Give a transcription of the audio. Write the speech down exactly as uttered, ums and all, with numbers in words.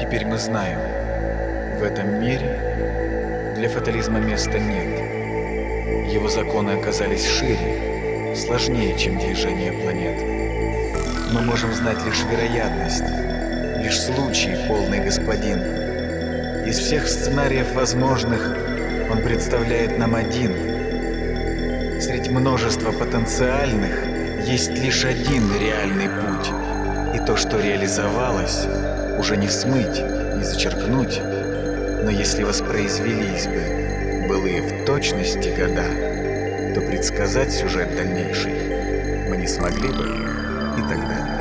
Теперь мы знаем, в этом мире для фатализма места нет. Его законы оказались шире, сложнее, чем движение планет. Мы можем знать лишь вероятность, лишь случай, полный господин. Из всех сценариев возможных он представляет нам один. Среди множества потенциальных есть лишь один реальный путь. И то, что реализовалось, уже не смыть, не зачеркнуть. Но если воспроизвелись бы былые в точности года, то предсказать сюжет дальнейший мы не смогли бы и тогда.